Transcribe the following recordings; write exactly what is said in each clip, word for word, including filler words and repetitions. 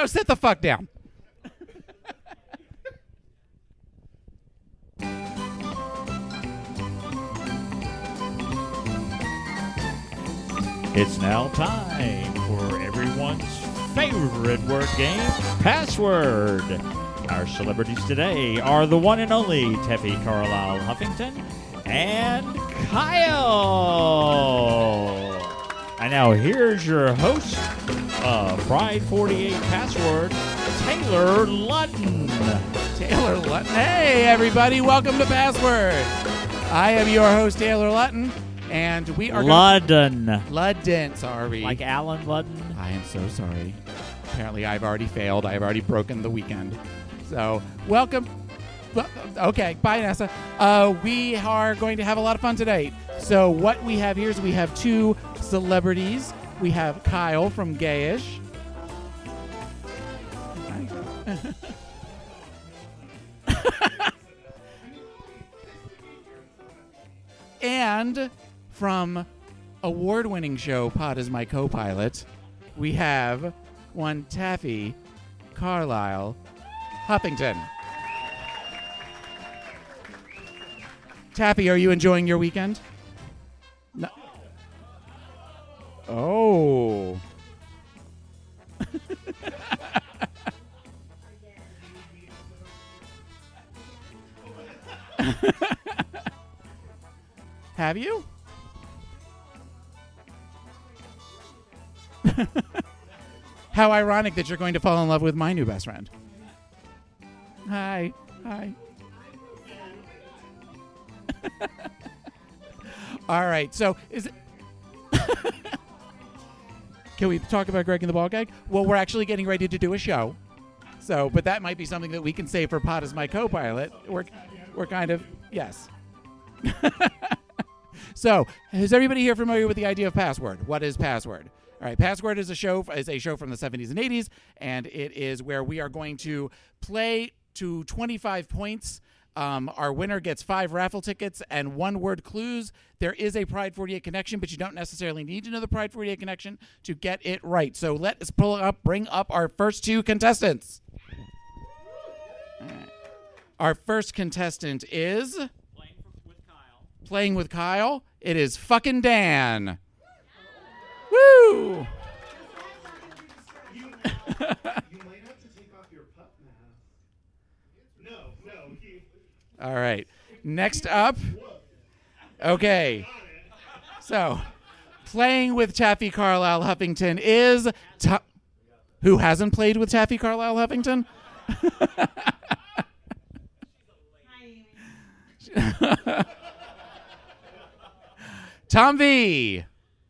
Oh, sit the fuck down. It's now time for everyone's favorite word game, Password. Our celebrities today are the one and only Teffy Carlisle Huffington and Kyle. And now here's your host of Pride forty-eight Password, Taylor Ludden. Taylor Lutton. Hey, everybody. Welcome to Password. I am your host, Taylor Lutton, and we are... Ludden. Gonna... Ludden. Sorry. Like Alan Ludden? I am so sorry. Apparently, I've already failed. I've already broken the weekend. So, welcome. Okay, bye, Nessa. Uh, we are going to have a lot of fun today. So, what we have here is we have two celebrities. We have Kyle from Gayish. And from award-winning show Pod is My Co-Pilot, we have one Taffy Carlisle Huffington. Taffy, are you enjoying your weekend? No. Oh. Have you? How ironic that you're going to fall in love with my new best friend. Hi. Hi. All right. So is it... Can we talk about Greg and the Ball Gag? Well, we're actually getting ready to do a show. So, but that might be something that we can save for Pod as My Co-Pilot. We're, we're kind of... Yes. So, is everybody here familiar with the idea of Password? What is Password? All right, Password is a show is a show from the seventies and eighties, and it is where we are going to play to twenty-five points. Um, our winner gets five raffle tickets and one-word clues. There is a Pride forty-eight connection, but you don't necessarily need to know the Pride forty-eight connection to get it right. So let us pull up, bring up our first two contestants. All right. Our first contestant is... Playing with Kyle, it is fucking Dan. Woo! You, you might have to take off your pup mask. No, no. He, All right. Next up. Okay. So, playing with Taffy Carlisle Huffington is... Ta- Who hasn't played with Taffy Carlisle Huffington? Tom V.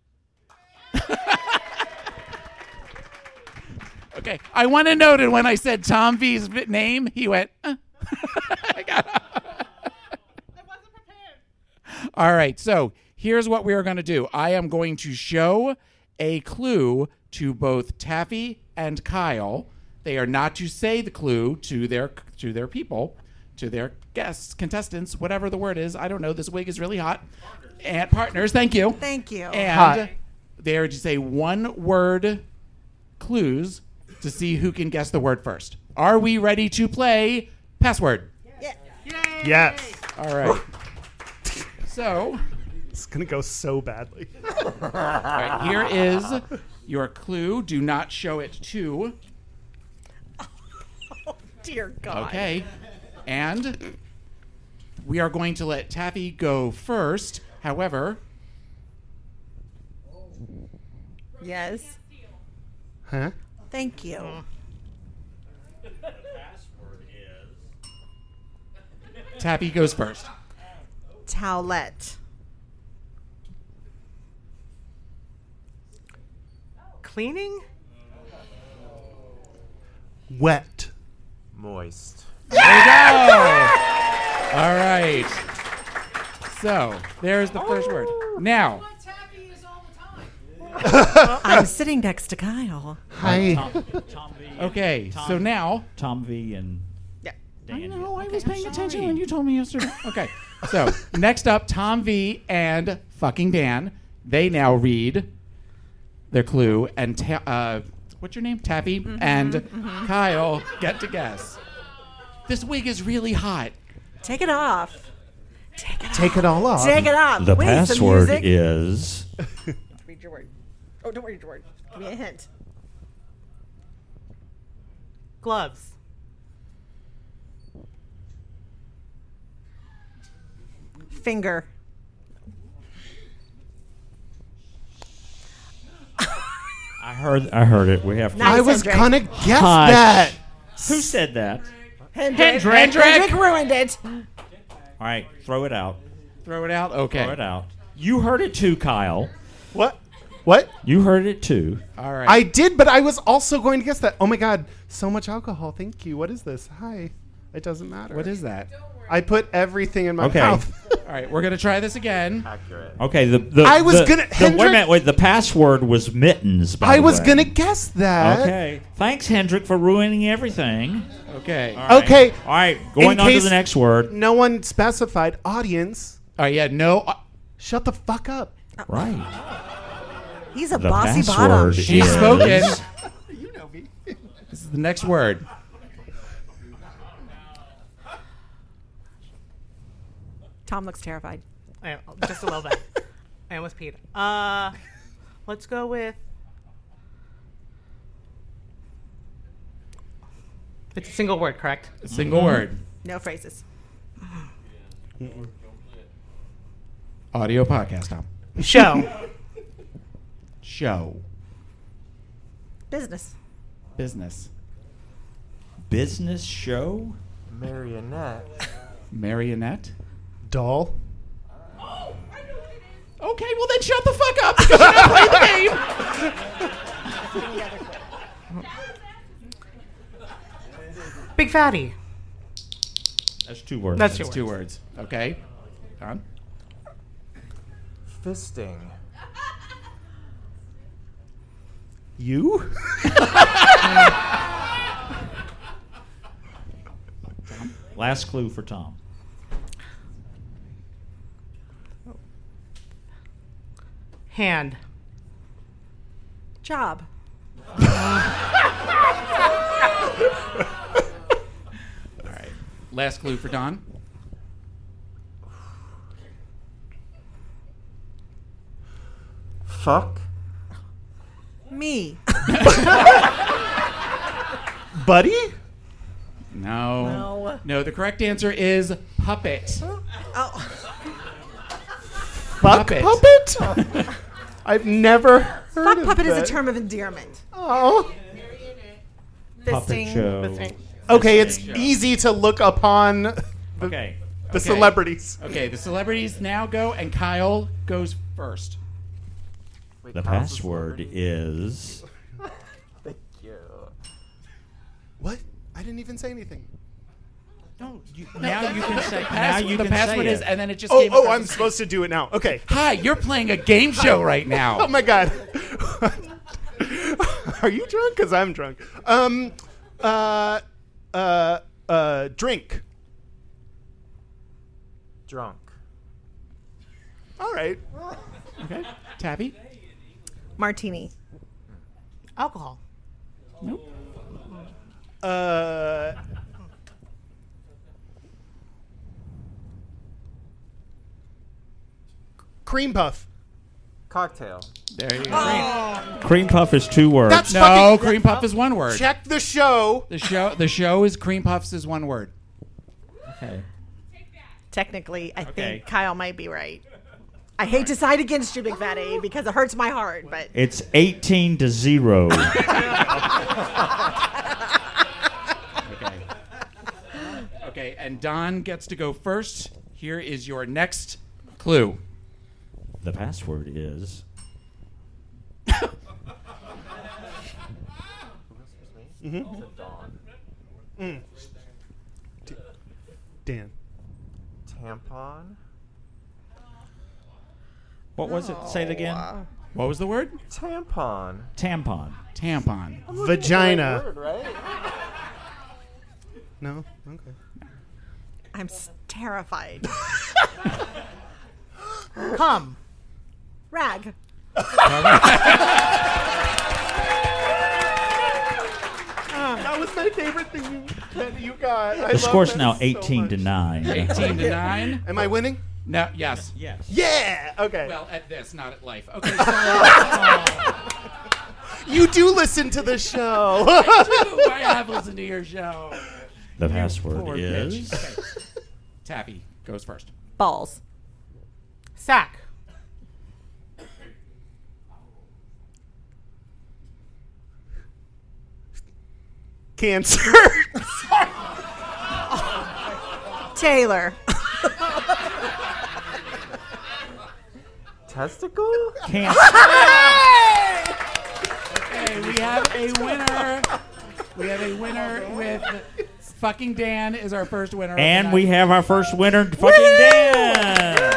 Okay, I want to note that when I said Tom V's name, he went, uh. I got I wasn't prepared. All right, so here's what we are going to do. I am going to show a clue to both Taffy and Kyle. They are not to say the clue to their to their people, to their guests, contestants, whatever the word is. I don't know. This wig is really hot. And partners, thank you. Thank you. And Hi. they are to say one-word clues to see who can guess the word first. Are we ready to play Password? Yeah. yes. All right. So, It's going to go so badly. all right, here is your clue. Do not show it to. Oh, dear God. Okay. And we are going to let Taffy go first. However, Yes. Huh? Thank you. The password is... Taffy goes first. Towelette. Cleaning? Wet. Moist. There you go. All right. So, there's the first word. Now, I'm sitting next to Kyle. Hi. Tom, Tom V. and- okay, Tom, so now... Tom V and Yeah. Dan. I know, I Okay, was I'm paying attention sorry. when you told me yesterday. Okay, so next up, Tom V and fucking Dan. They now read their clue, and ta- uh, what's your name? Taffy and Kyle get to guess. This wig is really hot. Take it off. Take it off. Take it all off. Take it off. The Wait, some password music. is Read your word. Oh, don't read your word. Give me a hint. Gloves. Finger. I heard I heard it. We have to. Nice. I was Hendrick. gonna guess Hush. that. Who said that? Hendrick. Hendrick. Hendrick ruined it. All right, throw it out. Throw it out. Okay. Throw it out. You heard it too, Kyle. What? What? You heard it too. All right. I did, but I was also going to guess that. Oh my god, so much alcohol. Thank you. What is this? Hi. It doesn't matter. What is that? I put everything in my Okay. mouth. All right, we're gonna try this again. Okay. The, the I was the- gonna- the- Hendrick- wait a minute. Wait. The password was mittens. By I the was way. gonna guess that. Okay. Thanks, Hendrick, for ruining everything. Okay. All All right. Okay. All right. Going In on to case- the next word. No one specified. Audience, right. Yeah. No. Uh, shut the fuck up. Right. He's a The bossy password bottom. she's is- spoken. You know me. This is the next word. Tom looks terrified. I, just a little bit. I almost peed. Uh, let's go with. It's a single word, correct? A single word. No phrases. Audio podcast. Tom. Show. Show. Business. Business. Business show. Marionette. Marionette. Doll. Okay. Well then, shut the fuck up because you're not playing the game. Big fatty. That's two words. That's It's two two words. words. Okay. Don. Fisting. You? Last clue for Tom. Hand. Job. All right. Last clue for Don. Fuck. Me. Buddy? No. No. No. The correct answer is puppet. Oh. Fuck Puppet. puppet? I've never heard Fuck of puppet is a that. term of endearment. Oh. Puppet Fisting. show. Fisting. Okay, it's Show. easy to look upon the, Okay. the Okay. celebrities. Okay. The celebrities now go, and Kyle goes first. Wait, The Kyle's a password celebrity? is Thank you. What? I didn't even say anything. no. You, now you can say. Now Pass- you the can password say is, it. and then it just. Oh, gave a oh, I'm person's- supposed to do it now. Okay. Hi, you're playing a game show right Oh now. my god. Are you drunk? Because I'm drunk. Um, uh, uh, uh, drink. Drunk. All right. Okay. Tabby. Martini. Alcohol. Nope. Uh, cream puff. Cocktail. There you go. Cream puff is two words. That's No, fucking. cream puff is one word. Check the show. The show. The show is cream puffs is one word. okay. Technically, I Okay. think Kyle might be right. I hate to side against you, Big Fat A, because it hurts my heart, but It's eighteen to zero. Okay. Okay, and Don gets to go first. Here is your next clue. The password is Mm-hmm. Dawn. Dan. Tampon. what was it? Say it again. What was the word? Tampon. Tampon. Tampon. Vagina. Word, right? No? Okay. I'm s- terrified. Come. Rag. That was my favorite thing that you got. I The love score's that now so eighteen to much. nine. eighteen to nine. Am I winning? No. Yes. Yes. Yeah. Okay. Well, at this, not at life. Okay. So, oh, You do listen to the show. I have listened to your show. The password Poor is. bitch. Okay. Tappy goes first. Balls. Sack. Cancer. Taylor. Testicle? Cancer. Okay, we have a winner. We have a winner with fucking Dan is our first winner. of the And night. we have our first winner, fucking Dan.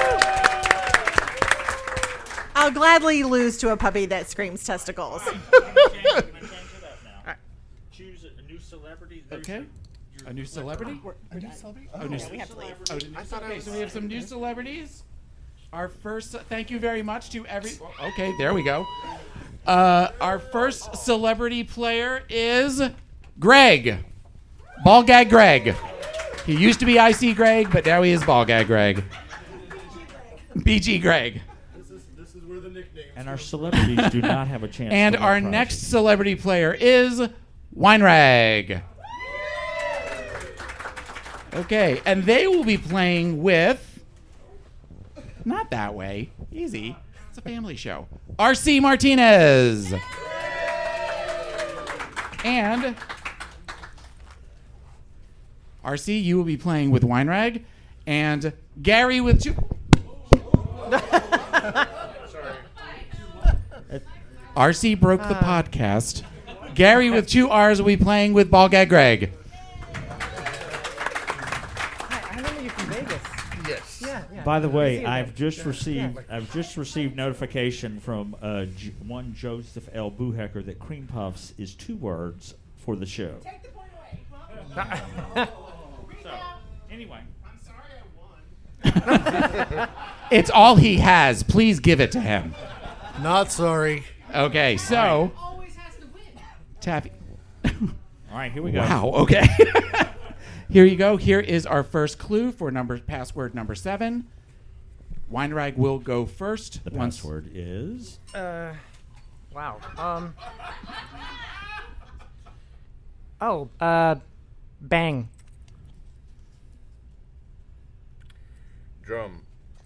I'll gladly lose to a puppy that screams testicles. Choose a new celebrity. Okay. A new celebrity? A new celebrity? Oh, new we have to leave. Oh, new- I thought I okay, was- so we have some new celebrities. Our first, thank you very much to every. Okay, there we go. Uh, our first celebrity player is Greg. Ball Gag Greg. He used to be I C Greg, but now he is Ball Gag Greg. B G Greg. And our celebrities do not have a chance. And to win our prizes. next celebrity player is Weinrag. Okay, and they will be playing with. Not that way. Easy. It's a family show. R C Martinez. And R C, you will be playing with Weinrag. And Gary with two. R C broke the podcast. Gary with two R's will be playing with Ball Gag Greg. I remember you from Vegas. Yes. Yeah, yeah. By the I way, see it I've there. just received I've just received notification from uh, J- one Joseph L. Buhecker that cream puffs is two words for the show. So, anyway, It's all he has. Please give it to him. Not sorry. Okay, so Always has to win. Taffy. all right, here we go. Wow. Okay. Here you go. Here is our first clue for number password number seven. Weinrag will go first. The once- password is Uh, wow. Um. Oh, uh, bang. Drum.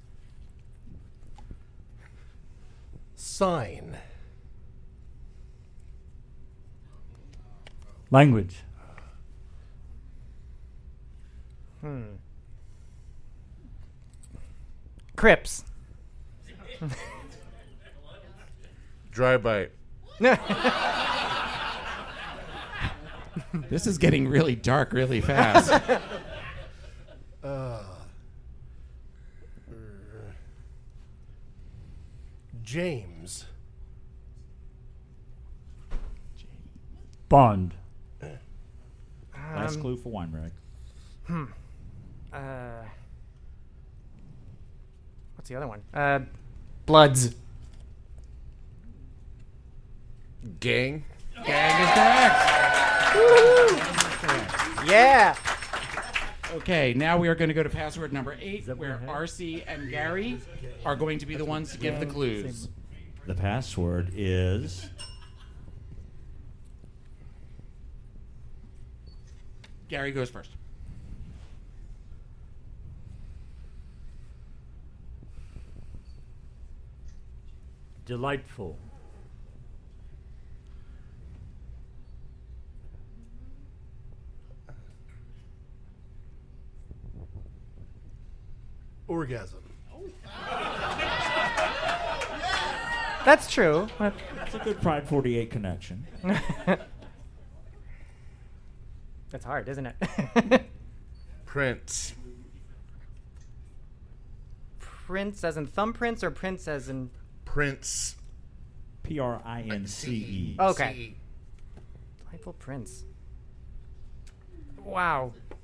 Sign. Language. Hmm. Crips. Dry bite. This is getting really dark really fast. Uh, James. Bond. last Um, clue for Weinrag. Hmm. Uh. What's the other one? Uh, Bloods. Gang. Gang is correct. Yeah. Okay, now we are going to go to password number eight, where R C and Gary are going to be the ones to give the clues. The password is Gary goes first. Delightful. Orgasm. That's true. that's a good Pride forty-eight connection. That's hard, isn't it? Prince. Prince as in thumbprints or Prince as in. Prince. P R I N C E. Okay. Delightful Prince. Wow.